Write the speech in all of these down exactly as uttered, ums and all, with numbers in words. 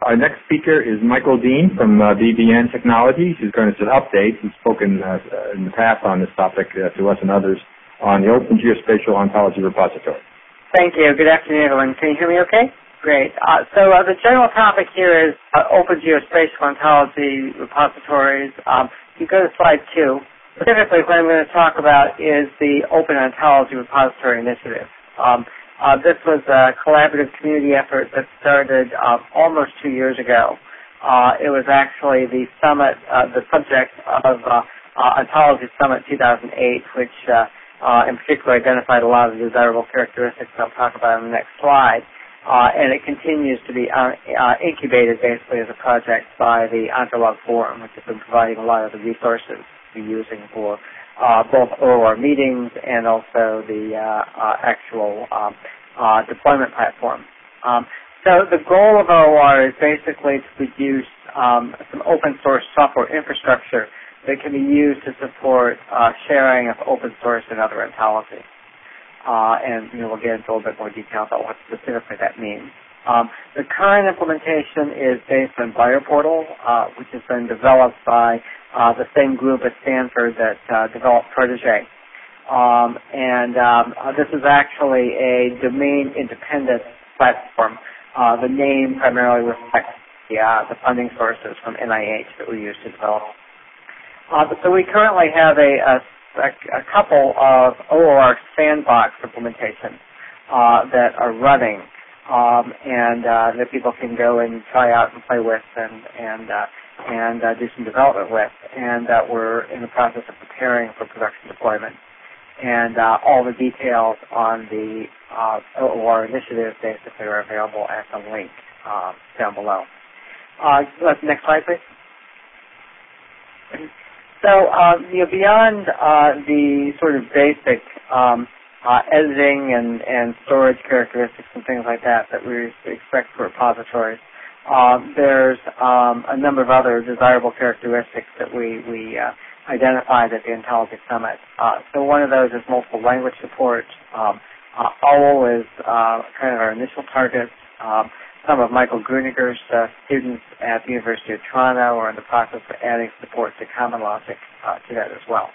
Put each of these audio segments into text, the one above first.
Our next speaker is Michael Dean from uh, B B N Technologies, who's going to update. He's spoken uh, in the past on this topic uh, to us and others on the Open Geospatial Ontology Repository. Thank you. Good afternoon, everyone. Can you hear me okay? Great. Uh, so uh, the general topic here is uh, Open Geospatial Ontology Repositories. Um, you go to slide two. Specifically, what I'm going to talk about is the Open Ontology Repository Initiative. Um, uh, this was a collaborative community effort that started uh, almost two years ago. Uh, it was actually the summit, uh, the subject of uh, uh, Ontology Summit two thousand eight, which uh, uh, in particular identified a lot of the desirable characteristics I'll talk about on the next slide. Uh, and it continues to be uh, uh, incubated basically as a project by the Ontolog Forum, which has been providing a lot of the resources we're using for uh, both O O R meetings and also the uh, uh, actual um, uh, deployment platform. Um, so the goal of O O R is basically to produce um, some open source software infrastructure that can be used to support uh, sharing of open source and other ontology. Uh, and you know, we'll get into a little bit more detail about what specifically that means. Um, the current implementation is based on BioPortal, uh, which has been developed by uh, the same group at Stanford that uh, developed Protege. Um, and um, uh, this is actually a domain-independent platform. Uh, the name primarily reflects the, uh, the funding sources from N I H that we use to develop. Uh, so we currently have a, a, a couple of O O R sandbox implementations uh, that are running, um, and uh, that people can go and try out and play with and and uh, and uh, do some development with. And uh, we're in the process of preparing for production deployment. And uh, all the details on the uh, O O R initiative basically are available at the link uh, down below. Uh, next slide, please. So, uh, you know, beyond uh, the sort of basic um, uh, editing and, and storage characteristics and things like that that we expect for repositories, uh, there's um, a number of other desirable characteristics that we, we uh, identified at the Ontology Summit. Uh, so one of those is multiple language support. Um, uh, O W L is uh, kind of our initial target. Um, Some of Michael Grueniger's uh, students at the University of Toronto are in the process of adding support to Common Logic uh, to that as well.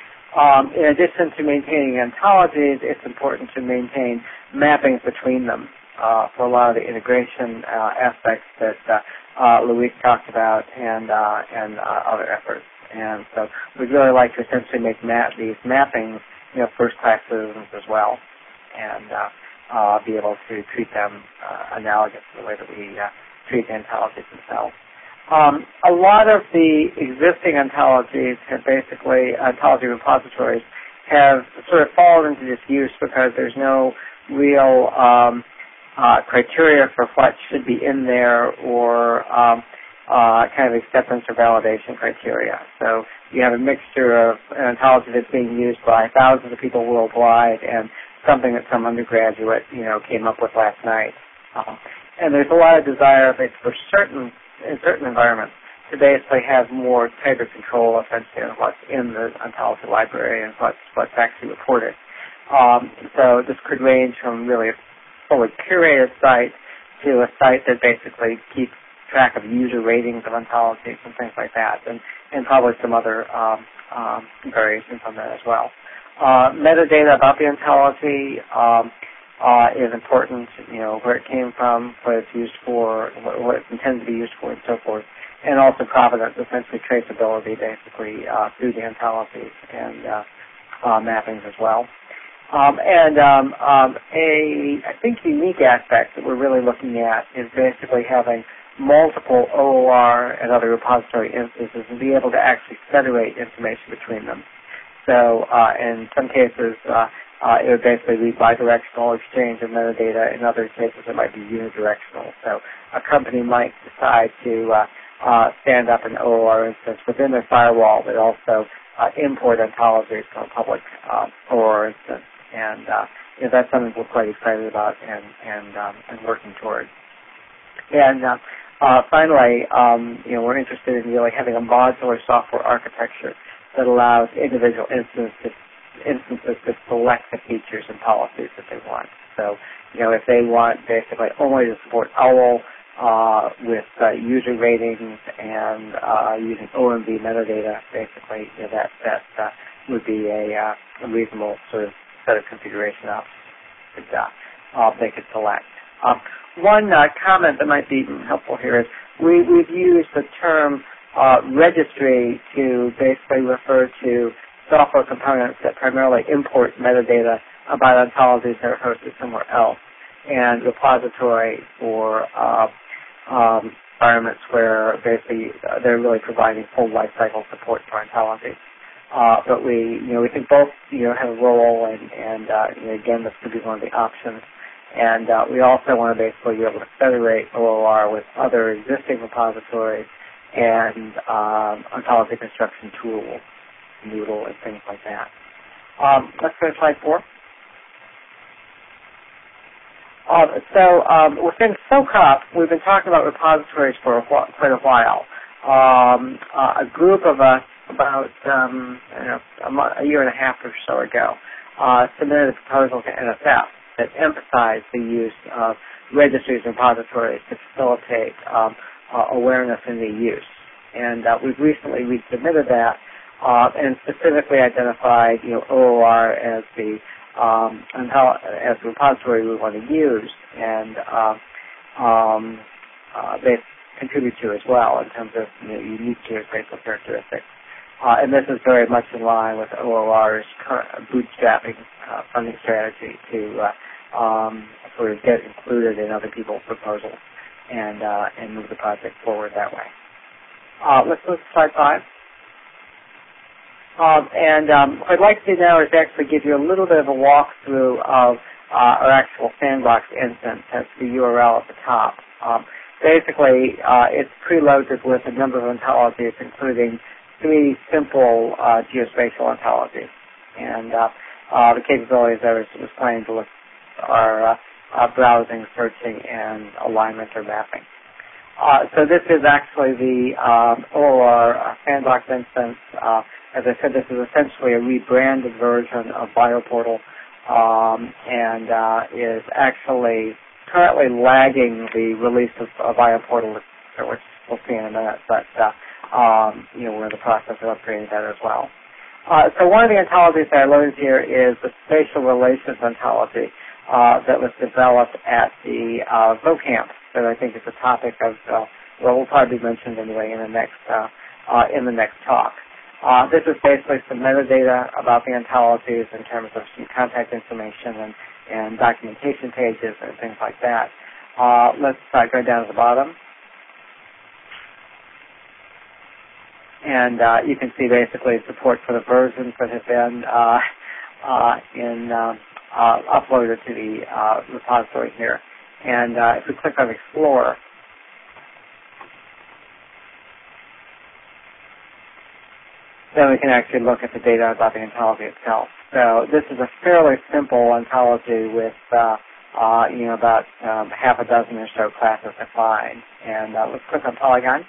Um, in addition to maintaining ontologies, it's important to maintain mappings between them uh, for a lot of the integration uh, aspects that uh, uh, Luis talked about and uh, and uh, other efforts. And so we'd really like to essentially make map these mappings, you know, first-class citizens as well, and uh, Uh, be able to treat them uh, analogous to the way that we uh, treat the ontologies themselves. Um, a lot of the existing ontologies have basically, ontology repositories, have sort of fallen into disuse because there's no real um, uh, criteria for what should be in there or um, uh, kind of acceptance or validation criteria. So you have a mixture of an ontology that's being used by thousands of people worldwide and something that some undergraduate, you know, came up with last night. Um, and there's a lot of desire for certain, in certain environments to basically have more tighter control, essentially, on what's in the ontology library and what's, what's actually reported. Um, so this could range from really a fully curated site to a site that basically keeps track of user ratings of ontologies and things like that, and, and probably some other um, um, variations on that as well. Uh, metadata about the ontology um, uh, is important, you know, where it came from, what it's used for, what, what it's intended to be used for, and so forth. And also provenance, essentially traceability, basically, uh, through the ontologies and uh, uh, mappings as well. Um, and um, um, a, I think, unique aspect that we're really looking at is basically having multiple O O R and other repository instances and be able to actually federate information between them. So uh, in some cases, uh, uh, it would basically be bidirectional exchange of metadata. In other cases, it might be unidirectional. So a company might decide to uh, uh, stand up an O O R instance within their firewall, but also uh, import ontologies from a public uh, O O R instance. And uh, you know, that's something we're quite excited about and and, um, and working towards. And uh, uh, finally, um, you know, we're interested in really having a modular software architecture that allows individual instances, instances to select the features and policies that they want. So, you know, if they want basically only to support O W L, uh, with uh, user ratings and uh, using O M B metadata, basically, you know, that that uh, would be a, uh, a reasonable sort of set of configuration options that uh, they could select. Um, one uh, comment that might be helpful here is we, we've used the term uh, registry to basically refer to software components that primarily import metadata about ontologies that are hosted somewhere else, and repository for uh, um, environments where basically uh, they're really providing full lifecycle support for ontologies. Uh, but we, you know, we think both, you know, have a role, and, and uh, you know, again, this could be one of the options. And uh, we also want to basically be able to federate O O R with other existing repositories and um, ontology construction tools, Noodle, and things like that. Um, let's go to slide four. Uh, so um, within SOCOP, we've been talking about repositories for a wh- quite a while. Um, uh, a group of us, about um, I don't know, a, month, a year and a half or so ago, uh, submitted a proposal to N S F that emphasized the use of registries and repositories to facilitate um, uh, awareness in the use. And uh, we've recently resubmitted that uh, and specifically identified, you know, O O R as the Um, and how, as a repository we want to use, and uh, um, uh, they contribute to as well in terms of, you know, unique geospatial characteristics. Uh, and this is very much in line with O O R's current bootstrapping uh, funding strategy to uh, um, sort of get included in other people's proposals and uh, and move the project forward that way. Uh, let's move to slide five. Um, and um, what I'd like to do now is actually give you a little bit of a walkthrough of uh, our actual sandbox instance. That's the U R L at the top. Um, basically, uh, it's preloaded with a number of ontologies, including three simple uh, geospatial ontologies. And uh, uh, the capabilities I was, was planning to look are uh, uh, browsing, searching, and alignment or mapping. Uh, so this is actually the um, O O R uh, sandbox instance. Uh, as I said, this is essentially a rebranded version of BioPortal, um, and uh, is actually currently lagging the release of, of BioPortal, which we'll see in a minute. But uh, um, you know, we're in the process of upgrading that as well. Uh, so one of the ontologies that I loaded here is the spatial relations ontology uh, that was developed at the uh, VOCAMP. That I think is a topic of uh, well, will probably be mentioned anyway in the next uh, uh, in the next talk. Uh, this is basically some metadata about the ontologies in terms of some contact information and, and documentation pages and things like that. Uh, let's uh, go down to the bottom. And uh, you can see basically support for the versions that have been uh, uh, in, uh, uh, uploaded to the uh, repository here. And uh, if we click on Explore, then we can actually look at the data about the ontology itself. So this is a fairly simple ontology with, uh, uh, you know, about um, half a dozen or so classes defined. And uh, let's click on Polygon.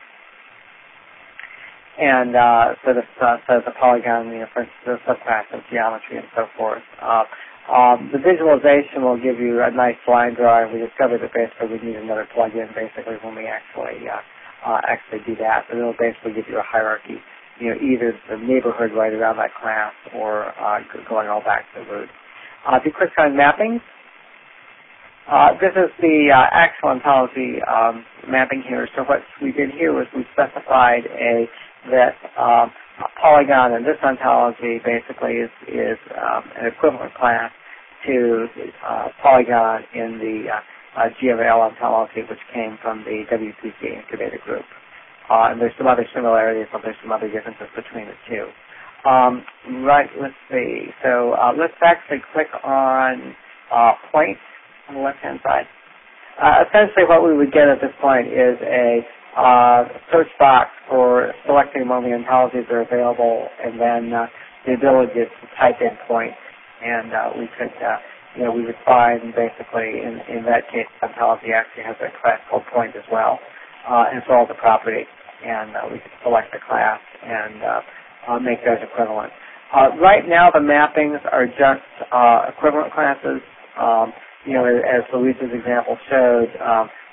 And uh, so this uh, says the polygon, you know, for instance, the subclass of geometry and so forth. Uh, Um, the visualization will give you a nice line drawing. We discovered that basically we need another plugin basically when we actually uh, uh, actually do that. And it'll basically give you a hierarchy, you know, either the neighborhood right around that class or uh, going all back to the root. Uh, if you click on mapping, uh, this is the uh, actual ontology um, mapping here. So what we did here was we specified a that um, a polygon in this ontology basically is, is um, an equivalent class to uh, polygon in the uh, uh, G M L ontology, which came from the W P C incubator group. Uh, and there's some other similarities, but there's some other differences between the two. Um, right, let's see. So uh, let's actually click on uh, point on the left-hand side. Uh, essentially what we would get at this point is a Uh, search box for selecting among the ontologies that are available, and then uh, the ability to type in point, and uh, we could, uh, you know, we would find basically in, in that case, ontology actually has a class called point as well, uh, and so all the property, and uh, we could select the class and uh, uh, make those equivalent. Uh, right now, the mappings are just uh, equivalent classes. Um, you know, as Louise's example showed. Um,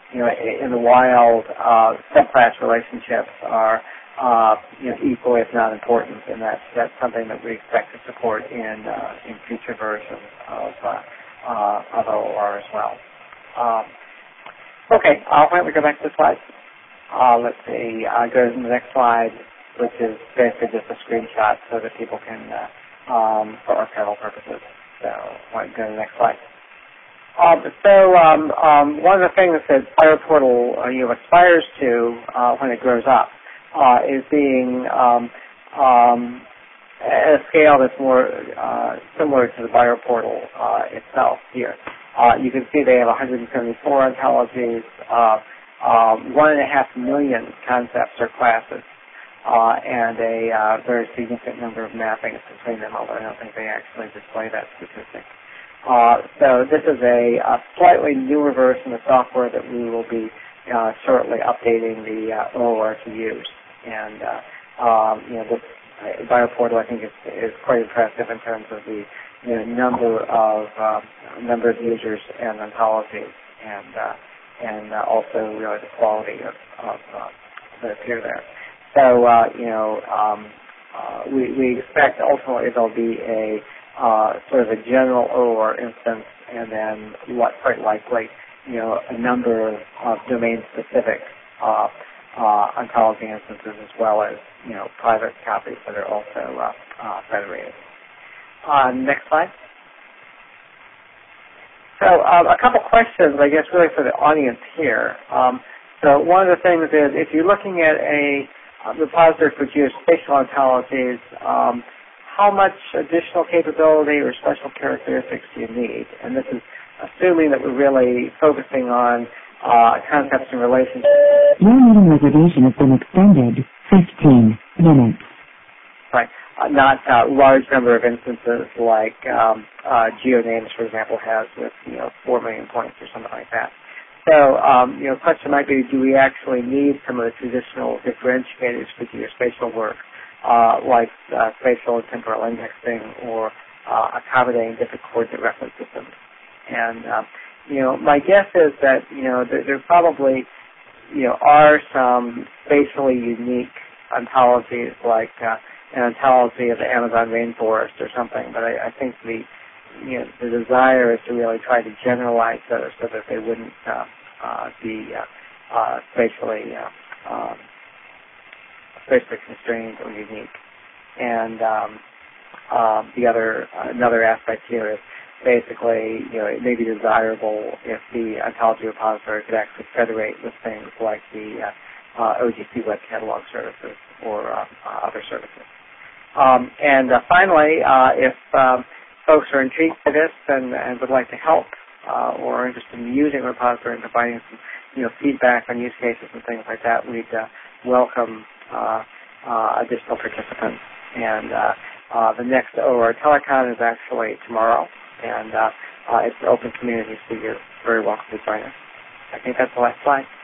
you know, in the wild, uh, subclass relationships are uh, you know, equally, if not important, and that's that's something that we expect to support in uh, in future versions of uh, uh, of O O R as well. Um, okay, uh, why don't we go back to the slides? Uh, let's see. Uh, go to the next slide, which is basically just a screenshot so that people can, uh, um, for archival purposes. So, why don't we go to the next slide? Um, so, um, um, one of the things that BioPortal uh, you know, aspires to uh, when it grows up uh, is being um, um, at a scale that's more uh, similar to the BioPortal uh, itself here. Uh, you can see they have one hundred seventy-four ontologies. Uh, Um, one and a half million concepts or classes, uh, and a uh, very significant number of mappings between them, although I don't think they actually display that statistic. Uh, so this is a, a slightly newer version of software that we will be uh, shortly updating the uh, O O R to use. And, uh, um, you know, this uh, BioPortal, I think, is, is quite impressive in terms of the you know, number of uh, number of users and ontologies, and uh, and uh, also really the quality of, of uh, that appear there. So, uh, you know, um, uh, we, we expect ultimately there'll be a uh, sort of a general O O R instance, and then what quite likely, you know, a number of, of domain-specific uh, uh, ontology instances, as well as, you know, private copies that are also uh, uh, federated. Uh, next slide. So um, a couple questions, I guess, really for the audience here. Um, so one of the things is, if you're looking at a uh, repository for geospatial ontologies, um, how much additional capability or special characteristics do you need? And this is assuming that we're really focusing on uh, concepts and relationships. Your meeting reservation has been extended fifteen minutes. Right. Uh, not a uh, large number of instances like um, uh, GeoNames, for example, has with, you know, four million points or something like that. So, um, you know, the question might be, do we actually need some of the traditional differentiators for geospatial work, uh, like uh, spatial and temporal indexing, or uh, accommodating different coordinate reference systems? And, uh, you know, my guess is that, you know, there, there probably, you know, are some spatially unique ontologies like uh, an ontology of the Amazon rainforest or something, but I, I think the you know the desire is to really try to generalize those so that they wouldn't uh, uh, be uh, uh, spatially uh, um, spatially constrained or unique. And um, uh, the other uh, another aspect here is basically, you know, it may be desirable if the ontology repository could actually federate with things like the uh, uh, O G C web catalog services or uh, uh, other services. Um, and uh, finally, uh, if um, folks are intrigued by this and, and would like to help uh, or are interested in using the repository and providing some, you know, feedback on use cases and things like that, we'd uh, welcome uh, uh, additional participants. And uh, uh, the next O O R Telecon is actually tomorrow, and uh, uh, it's an open community, so you're very welcome to join us. I think that's the last slide.